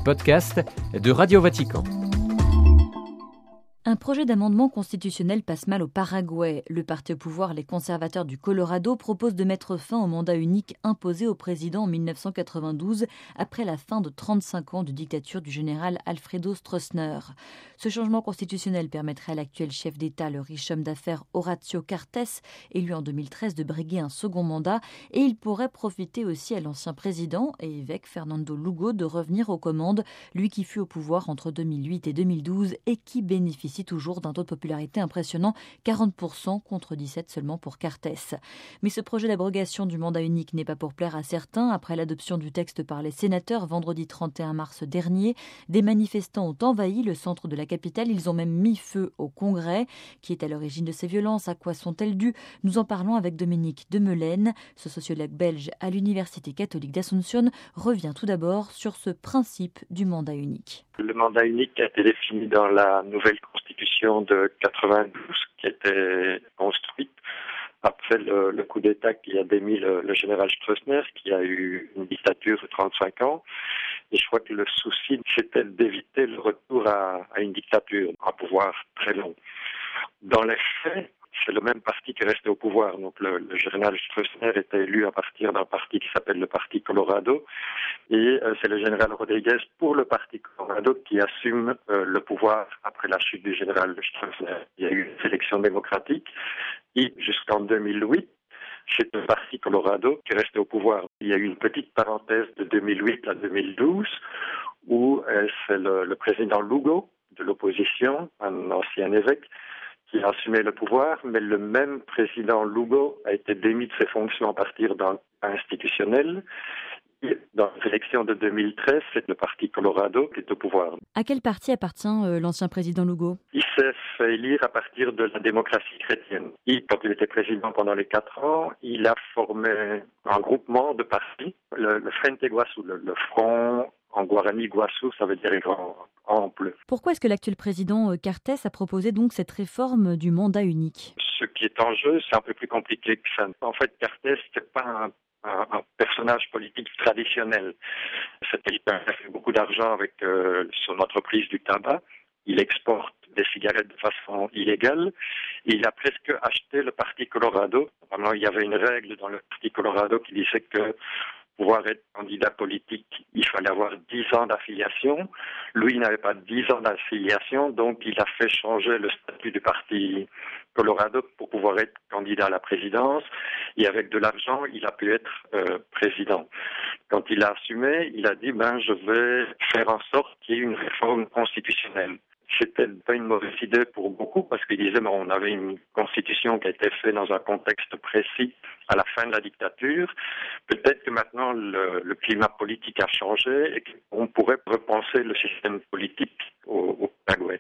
podcasts de Radio Vatican. Un projet d'amendement constitutionnel passe mal au Paraguay. Le parti au pouvoir, les conservateurs du Colorado, propose de mettre fin au mandat unique imposé au président en 1992, après la fin de 35 ans de dictature du général Alfredo Stroessner. Ce changement constitutionnel permettrait à l'actuel chef d'État, le riche homme d'affaires Horacio Cartes, élu en 2013, de briguer un second mandat, et il pourrait profiter aussi à l'ancien président et évêque Fernando Lugo de revenir aux commandes, lui qui fut au pouvoir entre 2008 et 2012 et qui bénéficie toujours d'un taux de popularité impressionnant, 40% contre 17% seulement pour Cartes. Mais ce projet d'abrogation du mandat unique n'est pas pour plaire à certains. Après l'adoption du texte par les sénateurs vendredi 31 mars dernier, des manifestants ont envahi le centre de la capitale. Ils ont même mis feu au Congrès. Qui est à l'origine de ces violences? À quoi sont-elles dues? Nous en parlons avec Dominique Demelaine. Ce sociologue belge à l'Université catholique d'Asunción revient tout d'abord sur ce principe du mandat unique. Le mandat unique a été défini dans la nouvelle constitution de 92 qui a été construite après le coup d'État qui a démis le général Stroessner, qui a eu une dictature de 35 ans. Et je crois que le souci, c'était d'éviter le retour à une dictature, à un pouvoir très long. Dans les faits, c'est le même parti qui est resté au pouvoir. Donc le général Stroessner était élu à partir d'un parti qui s'appelle le Parti Colorado. Et c'est le général Rodriguez pour le Parti Colorado qui assume le pouvoir après la chute du général Stroessner. Il y a eu une élection démocratique et jusqu'en 2008, c'est le Parti Colorado qui est resté au pouvoir. Il y a eu une petite parenthèse de 2008 à 2012 où c'est le président Lugo de l'opposition, un ancien évêque, qui a assumé le pouvoir, mais le même président Lugo a été démis de ses fonctions à partir d'un institutionnel. Et dans l'élection de 2013, c'est le Parti Colorado qui est au pouvoir. À quel parti appartient l'ancien président Lugo? Il s'est fait élire à partir de la démocratie chrétienne. Et quand il était président pendant les 4 ans, il a formé un groupement de partis, le Frente Iguaçu, le Front en Guarani Iguaçu, ça veut dire grand, ample. Pourquoi est-ce que l'actuel président Cartes a proposé donc cette réforme du mandat unique? Ce qui est en jeu, c'est un peu plus compliqué que ça. En fait, Cartes, c'est pas un personnage politique traditionnel. Il a fait beaucoup d'argent avec son entreprise du tabac. Il exporte des cigarettes de façon illégale. Il a presque acheté le Parti Colorado. Vraiment, il y avait une règle dans le Parti Colorado qui disait que pour pouvoir être candidat politique, il fallait avoir 10 ans d'affiliation. Lui, il n'avait pas 10 ans d'affiliation, donc il a fait changer le statut du Parti Colorado pour pouvoir être candidat à la présidence. Et avec de l'argent, il a pu être président. Quand il a assumé, il a dit je vais faire en sorte qu'il y ait une réforme constitutionnelle. C'était pas une mauvaise idée pour beaucoup parce qu'ils disaient on avait une constitution qui a été faite dans un contexte précis à la fin de la dictature. Peut-être que maintenant le climat politique a changé et qu'on pourrait repenser le système politique au Paraguay.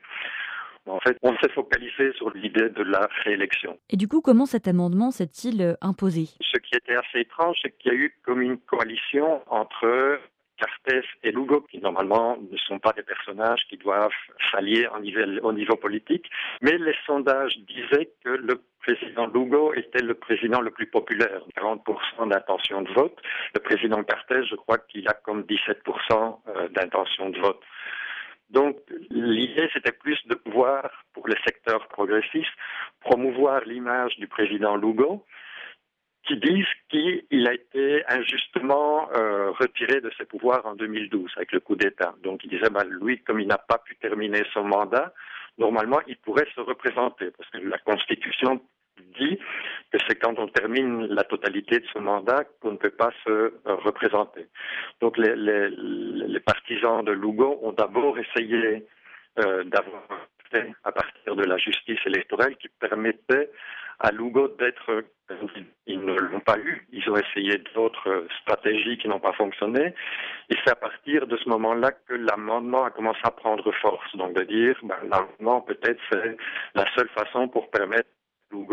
En fait, on s'est focalisé sur l'idée de la réélection. Et du coup, comment cet amendement s'est-il imposé? Ce qui était assez étrange, c'est qu'il y a eu comme une coalition entre Cartes et Lugo, qui normalement ne sont pas des personnages qui doivent s'allier au niveau politique, mais les sondages disaient que le président Lugo était le président le plus populaire, 40% d'intention de vote. Le président Cartes, je crois qu'il a comme 17% d'intention de vote. Donc, l'idée, c'était plus de pouvoir, pour les secteurs progressistes, promouvoir l'image du président Lugo, qui disent qu'il a été injustement retiré de ses pouvoirs en 2012 avec le coup d'État. Donc il disait, lui, comme il n'a pas pu terminer son mandat, normalement, il pourrait se représenter, parce que la Constitution dit que c'est quand on termine la totalité de son mandat qu'on ne peut pas se représenter. Donc les partisans de Lugo ont d'abord essayé d'avoir à partir de la justice électorale qui permettait à Lugo d'être... Ils ne l'ont pas eu, ils ont essayé d'autres stratégies qui n'ont pas fonctionné, et c'est à partir de ce moment-là que l'amendement a commencé à prendre force, donc de dire l'amendement peut-être c'est la seule façon pour permettre à Lugo,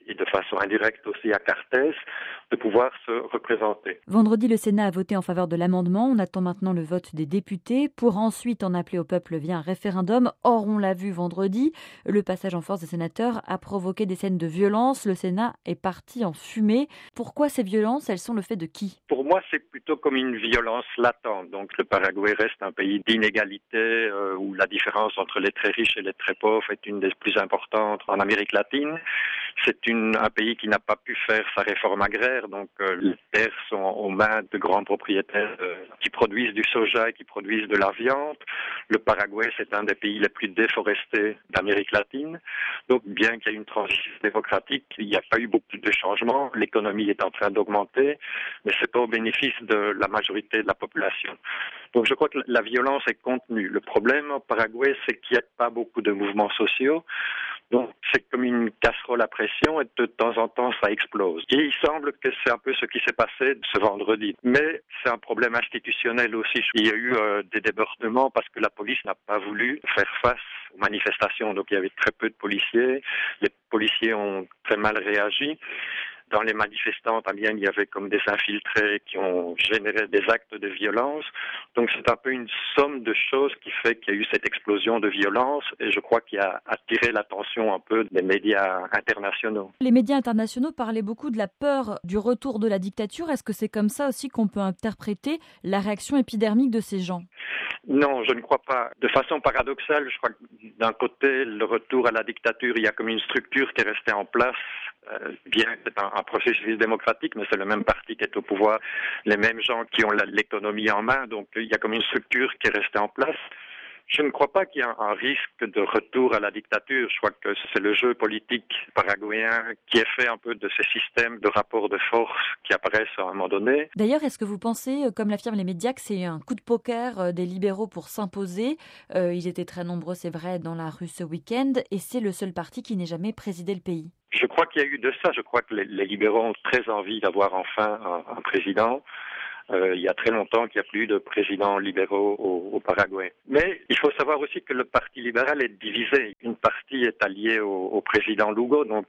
et de façon indirecte aussi à Cartes, de pouvoir se représenter. Vendredi, le Sénat a voté en faveur de l'amendement. On attend maintenant le vote des députés pour ensuite en appeler au peuple via un référendum. Or, on l'a vu vendredi, le passage en force des sénateurs a provoqué des scènes de violence. Le Sénat est parti en fumée. Pourquoi ces violences? Elles sont le fait de qui? Pour moi, c'est plutôt comme une violence latente. Donc, le Paraguay reste un pays d'inégalité où la différence entre les très riches et les très pauvres est une des plus importantes en Amérique latine. C'est un pays qui n'a pas pu faire sa réforme agraire. Donc, les terres sont aux mains de grands propriétaires qui produisent du soja et qui produisent de la viande. Le Paraguay, c'est un des pays les plus déforestés d'Amérique latine. Donc, bien qu'il y ait une transition démocratique, il n'y a pas eu beaucoup de changements. L'économie est en train d'augmenter, mais c'est pas au bénéfice de la majorité de la population. Donc, je crois que la violence est contenue. Le problème au Paraguay, c'est qu'il n'y a pas beaucoup de mouvements sociaux. Donc, c'est comme une casserole à pression et de temps en temps, ça explose. Et il semble que c'est un peu ce qui s'est passé ce vendredi. Mais c'est un problème institutionnel aussi. Il y a eu des débordements parce que la police n'a pas voulu faire face aux manifestations. Donc, il y avait très peu de policiers. Les policiers ont très mal réagi. Dans les manifestants, il y avait comme des infiltrés qui ont généré des actes de violence. Donc c'est un peu une somme de choses qui fait qu'il y a eu cette explosion de violence et je crois qu'il a attiré l'attention un peu des médias internationaux. Les médias internationaux parlaient beaucoup de la peur du retour de la dictature. Est-ce que c'est comme ça aussi qu'on peut interpréter la réaction épidermique de ces gens? Non, je ne crois pas. De façon paradoxale, je crois que d'un côté, le retour à la dictature, il y a comme une structure qui est restée en place, bien que c'est un processus démocratique, mais c'est le même parti qui est au pouvoir, les mêmes gens qui ont l'économie en main, donc il y a comme une structure qui est restée en place. Je ne crois pas qu'il y ait un risque de retour à la dictature. Je crois que c'est le jeu politique paraguayen qui est fait un peu de ces systèmes de rapports de force qui apparaissent à un moment donné. D'ailleurs, est-ce que vous pensez, comme l'affirment les médias, que c'est un coup de poker des libéraux pour s'imposer? Ils étaient très nombreux, c'est vrai, dans la rue ce week-end, et c'est le seul parti qui n'ait jamais présidé le pays. Je crois qu'il y a eu de ça. Je crois que les libéraux ont très envie d'avoir enfin un président. Il y a très longtemps qu'il n'y a plus de présidents libéraux au Paraguay. Mais il faut savoir aussi que le Parti libéral est divisé. Une partie est alliée au président Lugo, donc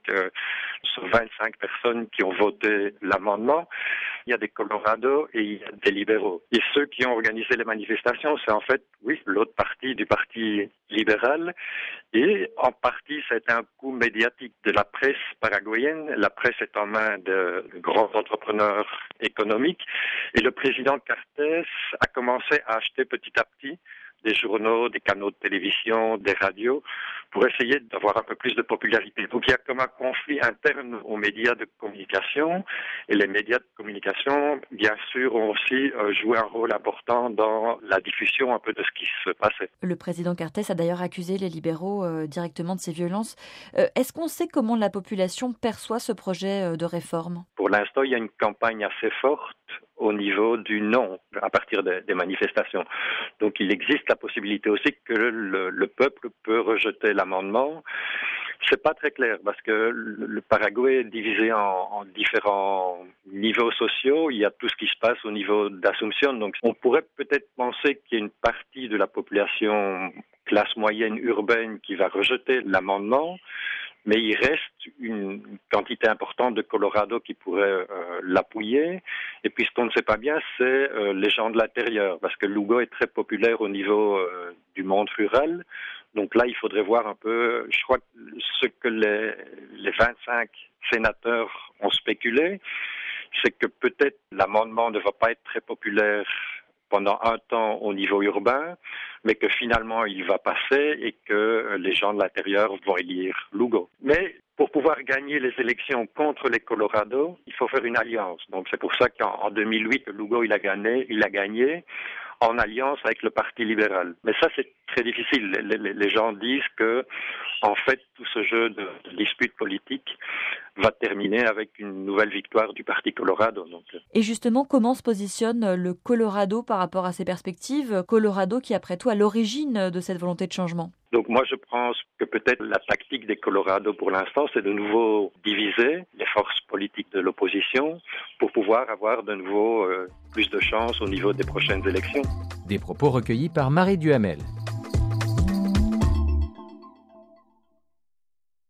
sur 25 personnes qui ont voté l'amendement, il y a des Colorado et il y a des libéraux. Et ceux qui ont organisé les manifestations, c'est en fait, oui, l'autre partie du Parti libéral. Et en partie, c'est un coup médiatique de la presse paraguayenne. La presse est en main de grands entrepreneurs économiques. Et le président Cartes a commencé à acheter petit à petit des journaux, des canaux de télévision, des radios, pour essayer d'avoir un peu plus de popularité. Donc il y a comme un conflit interne aux médias de communication, et les médias de communication, bien sûr, ont aussi joué un rôle important dans la diffusion un peu de ce qui se passait. Le président Cartes a d'ailleurs accusé les libéraux directement de ces violences. Est-ce qu'on sait comment la population perçoit ce projet de réforme? Pour l'instant, il y a une campagne assez forte au niveau du non, à partir des manifestations. Donc il existe la possibilité aussi que le peuple peut rejeter l'amendement. C'est pas très clair parce que le Paraguay est divisé en différents niveaux sociaux. Il y a tout ce qui se passe au niveau d'Asunción. Donc on pourrait peut-être penser qu'il y a une partie de la population classe moyenne urbaine qui va rejeter l'amendement. Mais il reste une quantité importante de Colorado qui pourrait l'appuyer. Et puis ce qu'on ne sait pas bien, c'est les gens de l'intérieur, parce que Lugo est très populaire au niveau du monde rural. Donc là, il faudrait voir un peu, je crois, ce que les 25 sénateurs ont spéculé, c'est que peut-être l'amendement ne va pas être très populaire pendant un temps au niveau urbain, mais que finalement il va passer et que les gens de l'intérieur vont élire Lugo. Mais pour pouvoir gagner les élections contre les Colorado, il faut faire une alliance. Donc c'est pour ça qu'en 2008, Lugo il a gagné en alliance avec le Parti libéral. Mais ça c'est très difficile. Les gens disent que en fait tout ce jeu de dispute politique va terminer avec une nouvelle victoire du Parti Colorado. Donc. Et justement, comment se positionne le Colorado par rapport à ces perspectives? Colorado qui, après tout, à l'origine de cette volonté de changement. Donc moi, je pense que peut-être la tactique des Colorado pour l'instant, c'est de nouveau diviser les forces politiques de l'opposition pour pouvoir avoir de nouveau plus de chance au niveau des prochaines élections. Des propos recueillis par Marie Duhamel.